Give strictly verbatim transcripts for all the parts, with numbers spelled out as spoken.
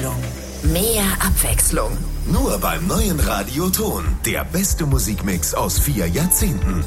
Abwechslung. Mehr Abwechslung. Nur beim neuen Radioton. Der beste Musikmix aus vier Jahrzehnten.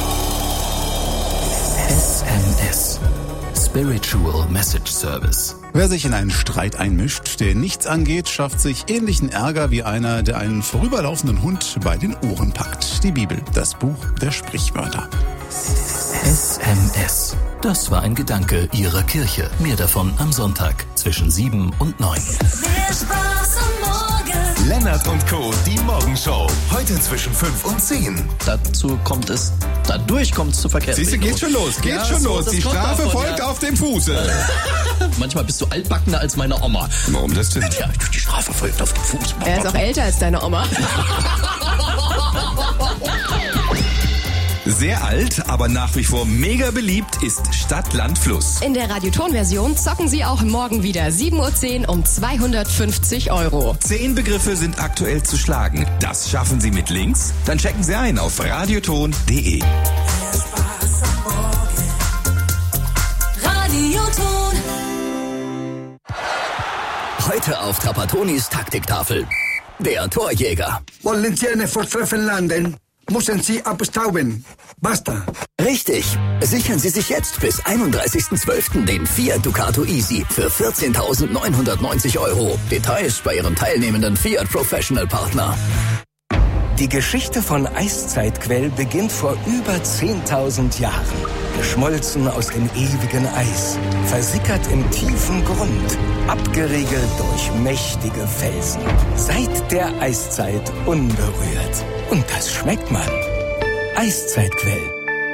Spiritual Message Service. Wer sich in einen Streit einmischt, der nichts angeht, schafft sich ähnlichen Ärger wie einer, der einen vorüberlaufenden Hund bei den Ohren packt. Die Bibel, das Buch der Sprichwörter. S M S. Das war ein Gedanke Ihrer Kirche. Mehr davon am Sonntag zwischen sieben und neun. Mehr Spaß am Morgen. Lennart und Co., die Morgenshow. Heute zwischen fünf und zehn. Dazu kommt es, dadurch kommt es zu Verkehrsregelungen. Siehst du, geht schon los, geht Ja, schon so, los. das Die kommt Strafe davon, folgt ja. auf dem Fuße. Manchmal bist du altbackener als meine Oma. Warum das denn? Ja, die Strafe folgt auf den Fuß. Er ist auch älter als deine Oma. Sehr alt, aber nach wie vor mega beliebt ist Stadt, Land, Fluss. In der Radioton-Version zocken Sie auch morgen wieder sieben Uhr zehn um zweihundertfünfzig Euro. Zehn Begriffe sind aktuell zu schlagen. Das schaffen Sie mit Links? Dann checken Sie ein auf radioton punkt de. Radioton. Heute auf Trapatonis Taktiktafel. Der Torjäger. Wollen Sie eine Volltreffer landen? Müssen Sie abstauben. Basta. Richtig. Sichern Sie sich jetzt bis einunddreißigsten zwölften den Fiat Ducato Easy für vierzehntausendneunhundertneunzig Euro. Details bei Ihrem teilnehmenden Fiat Professional Partner. Die Geschichte von Eiszeitquell beginnt vor über zehntausend Jahren. Geschmolzen aus dem ewigen Eis, versickert im tiefen Grund, abgeriegelt durch mächtige Felsen. Seit der Eiszeit unberührt. Und das schmeckt man. Eiszeitquell.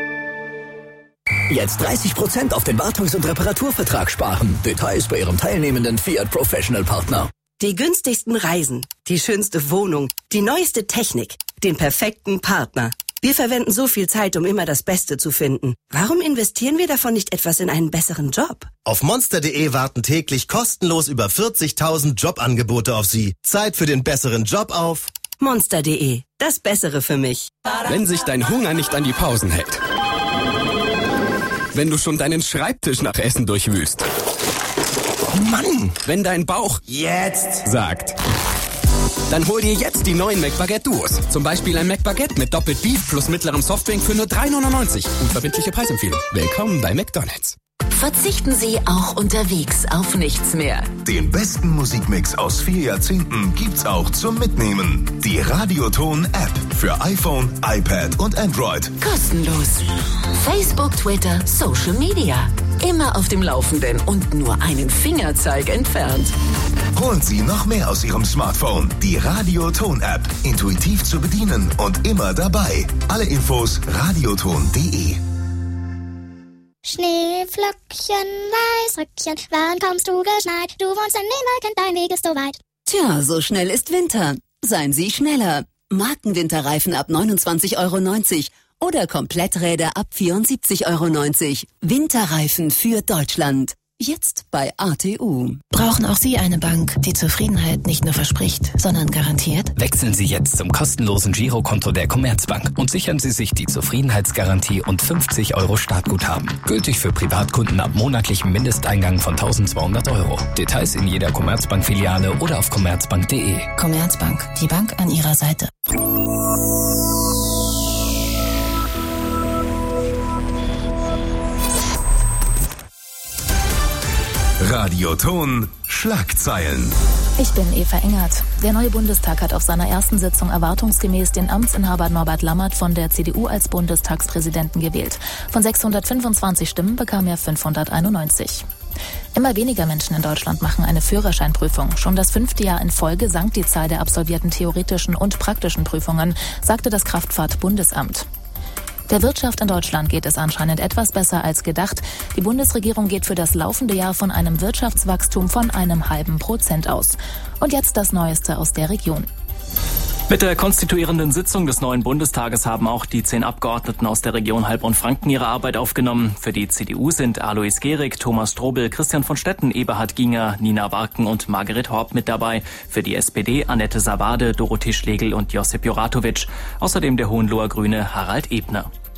Jetzt dreißig Prozent auf den Wartungs- und Reparaturvertrag sparen. Details bei Ihrem teilnehmenden Fiat Professional Partner. Die günstigsten Reisen, die schönste Wohnung, die neueste Technik, den perfekten Partner. Wir verwenden so viel Zeit, um immer das Beste zu finden. Warum investieren wir davon nicht etwas in einen besseren Job? Auf monster punkt de warten täglich kostenlos über vierzigtausend Jobangebote auf Sie. Zeit für den besseren Job auf monster punkt de. Das Bessere für mich. Wenn sich dein Hunger nicht an die Pausen hält. Wenn du schon deinen Schreibtisch nach Essen durchwühlst. Oh Mann! Wenn dein Bauch jetzt sagt. Dann hol dir jetzt die neuen McBaguette Duos. Zum Beispiel ein McBaguette mit doppelt Beef plus mittlerem Softdrink für nur drei neunundneunzig. Unverbindliche Preisempfehlung. Willkommen bei McDonald's. Verzichten Sie auch unterwegs auf nichts mehr. Den besten Musikmix aus vier Jahrzehnten gibt's auch zum Mitnehmen. Die Radioton-App für iPhone, iPad und Android. Kostenlos. Facebook, Twitter, Social Media. Immer auf dem Laufenden und nur einen Fingerzeig entfernt. Holen Sie noch mehr aus Ihrem Smartphone. Die Radioton-App. Intuitiv zu bedienen und immer dabei. Alle Infos radioton punkt de. Schneeflöckchen, Weißröckchen, wann kommst du geschneit? Du wohnst in den Wolken, dein Weg ist so weit. Tja, so schnell ist Winter. Seien Sie schneller. Markenwinterreifen ab neunundzwanzig Euro neunzig oder Kompletträder ab vierundsiebzig Euro neunzig. Winterreifen für Deutschland. Jetzt bei A T U. Brauchen auch Sie eine Bank, die Zufriedenheit nicht nur verspricht, sondern garantiert? Wechseln Sie jetzt zum kostenlosen Girokonto der Commerzbank und sichern Sie sich die Zufriedenheitsgarantie und fünfzig Euro Startguthaben. Gültig für Privatkunden ab monatlichem Mindesteingang von eintausendzweihundert Euro. Details in jeder Commerzbank-Filiale oder auf commerzbank punkt de. Commerzbank, die Bank an Ihrer Seite. Radioton Schlagzeilen. Ich bin Eva Engert. Der neue Bundestag hat auf seiner ersten Sitzung erwartungsgemäß den Amtsinhaber Norbert Lammert von der C D U als Bundestagspräsidenten gewählt. Von sechshundertfünfundzwanzig Stimmen bekam er fünfhunderteinundneunzig. Immer weniger Menschen in Deutschland machen eine Führerscheinprüfung. Schon das fünfte Jahr in Folge sank die Zahl der absolvierten theoretischen und praktischen Prüfungen, sagte das Kraftfahrt-Bundesamt. Der Wirtschaft in Deutschland geht es anscheinend etwas besser als gedacht. Die Bundesregierung geht für das laufende Jahr von einem Wirtschaftswachstum von einem halben Prozent aus. Und jetzt das Neueste aus der Region. Mit der konstituierenden Sitzung des neuen Bundestages haben auch die zehn Abgeordneten aus der Region Heilbronn-Franken ihre Arbeit aufgenommen. Für die C D U sind Alois Gehrig, Thomas Strobel, Christian von Stetten, Eberhard Ginger, Nina Warken und Margret Horb mit dabei. Für die S P D Annette Savade, Dorothee Schlegel und Josip Juratovic. Außerdem der Hohenloher Grüne Harald Ebner.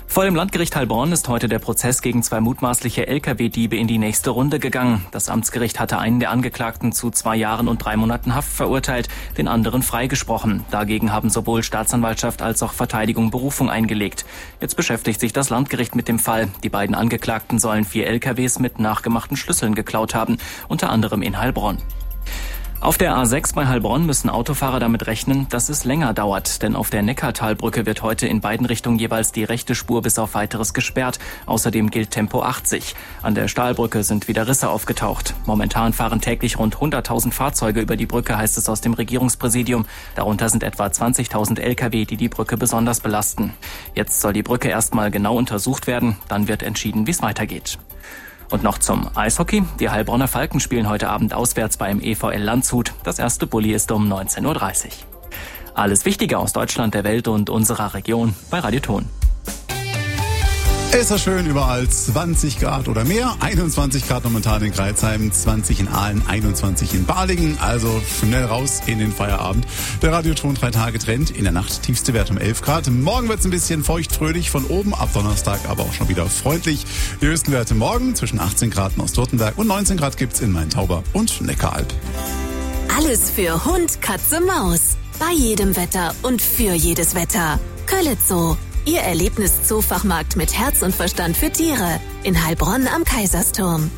Vor dem Landgericht Heilbronn ist heute der Prozess gegen zwei mutmaßliche L K W-Diebe in die nächste Runde gegangen. Das Amtsgericht hatte einen der Angeklagten zu zwei Jahren und drei Monaten Haft verurteilt, den anderen freigesprochen. Dagegen haben sowohl Staatsanwaltschaft als auch Verteidigung Berufung eingelegt. Jetzt beschäftigt sich das Landgericht mit dem Fall. Die beiden Angeklagten sollen vier L K Ws mit nachgemachten Schlüsseln geklaut haben, unter anderem in Heilbronn. Auf der A sechs bei Heilbronn müssen Autofahrer damit rechnen, dass es länger dauert, denn auf der Neckartalbrücke wird heute in beiden Richtungen jeweils die rechte Spur bis auf Weiteres gesperrt. Außerdem gilt Tempo achtzig. An der Stahlbrücke sind wieder Risse aufgetaucht. Momentan fahren täglich rund hunderttausend Fahrzeuge über die Brücke, heißt es aus dem Regierungspräsidium. Darunter sind etwa zwanzigtausend L K W, die die Brücke besonders belasten. Jetzt soll die Brücke erstmal genau untersucht werden, dann wird entschieden, wie es weitergeht. Und noch zum Eishockey. Die Heilbronner Falken spielen heute Abend auswärts beim E V L Landshut. Das erste Bulli ist um neunzehn Uhr dreißig. Alles Wichtige aus Deutschland, der Welt und unserer Region bei Radio Ton. Ist das schön, überall zwanzig Grad oder mehr, einundzwanzig Grad momentan in Greizheim, zwanzig in Aalen, einundzwanzig in Balingen, also schnell raus in den Feierabend. Der Radioton drei Tage Trend, in der Nacht tiefste Wert um elf Grad. Morgen wird es ein bisschen feucht, fröhlich von oben, ab Donnerstag aber auch schon wieder freundlich. Die höchsten Werte morgen zwischen achtzehn Grad in Ostwürttemberg und neunzehn Grad gibt's in Main-Tauber und Neckaralb. Alles für Hund, Katze, Maus. Bei jedem Wetter und für jedes Wetter. Köllitz-Zoo. Ihr Erlebnis-Zoofachmarkt mit Herz und Verstand für Tiere. In Heilbronn am Kaisersturm.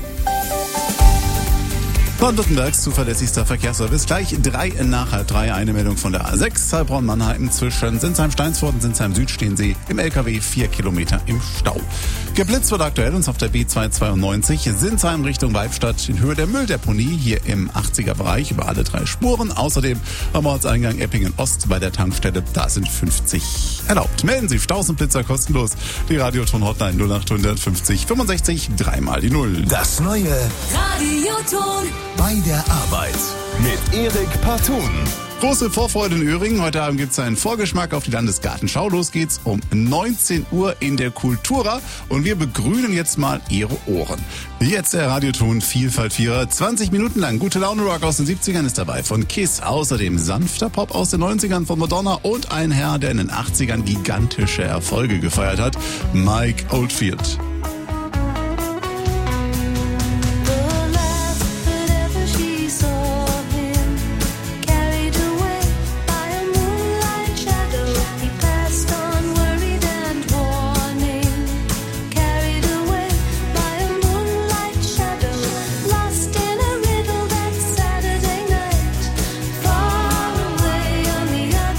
Baden-Württembergs zuverlässigster Verkehrsservice. Gleich drei nach halb drei. Eine Meldung von der A sechs. Heilbronn-Mannheim zwischen Sinsheim-Steinsfurt und Sinsheim-Süd stehen Sie im L K W vier Kilometer im Stau. Geblitzt wird aktuell uns auf der B zweihundertzweiundneunzig. Sinsheim Richtung Weibstadt in Höhe der Mülldeponie. Hier im achtziger Bereich über alle drei Spuren. Außerdem am Ortseingang Eppingen-Ost bei der Tankstelle. Da sind fünfzig erlaubt. Melden Sie Staus und Blitzer kostenlos. Die Radioton-Hotline null acht fünfzig fünfundsechzig dreimal die Null. Das neue Radioton. Bei der Arbeit mit Erik Partun. Große Vorfreude in Öhringen. Heute Abend gibt es einen Vorgeschmack auf die Landesgartenschau. Los geht's um neunzehn Uhr in der Kultura und wir begrünen jetzt mal Ihre Ohren. Jetzt der Radioton Vielfalt-Vierer. zwanzig Minuten lang gute Laune-Rock aus den siebzigern ist dabei von Kiss. Außerdem sanfter Pop aus den neunzigern von Madonna und ein Herr, der in den achtzigern gigantische Erfolge gefeiert hat, Mike Oldfield.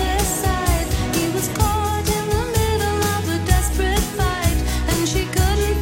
Couldn't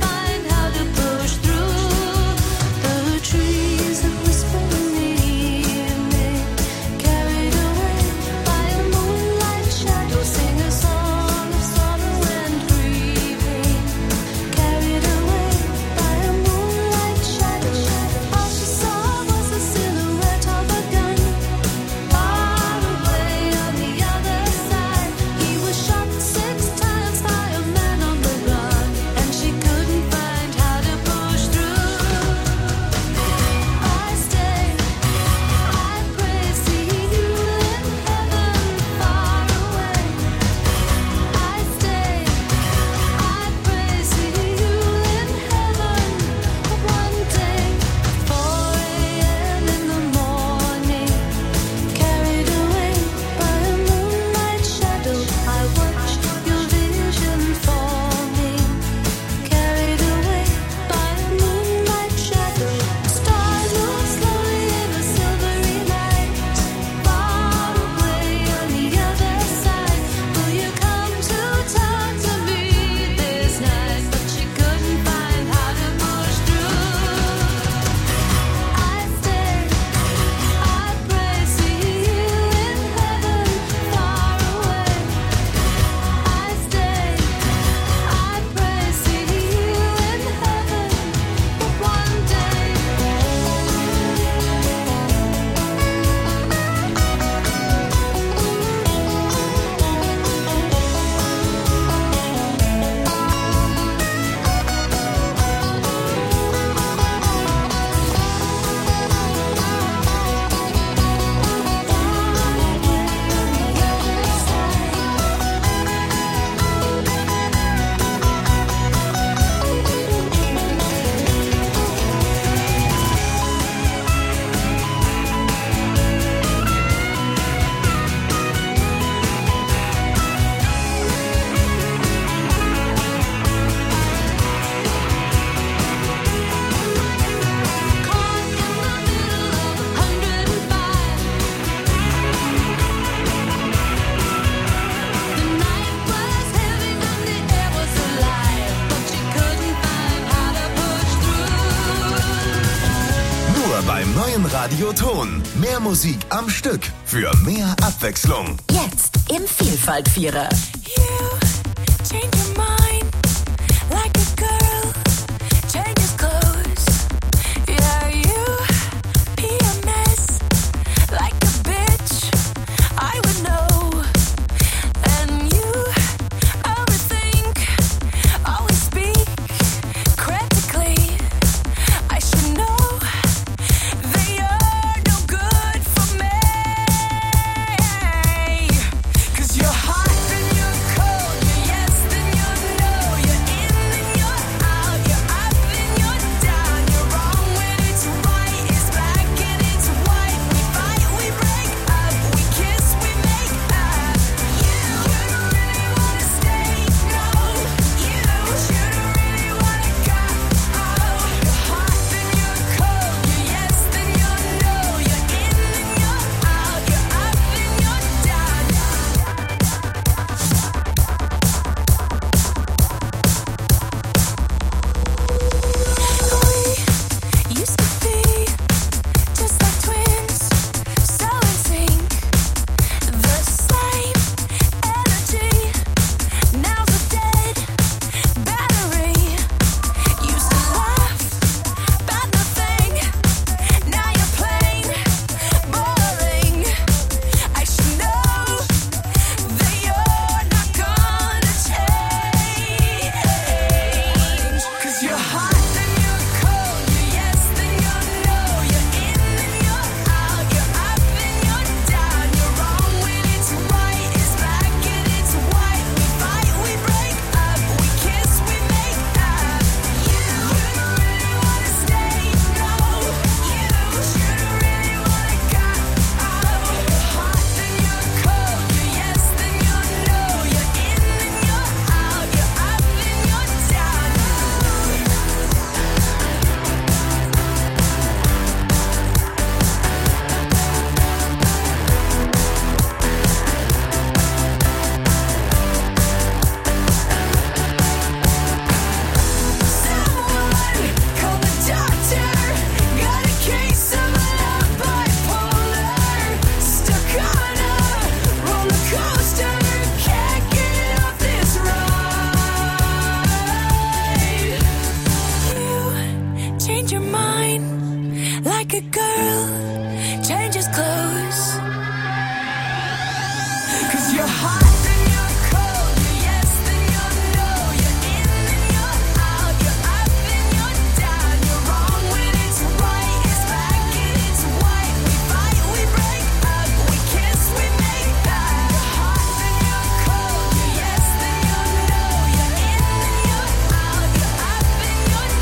Radioton. Mehr Musik am Stück für mehr Abwechslung. Jetzt im Vielfalt-Vierer. You change your mind.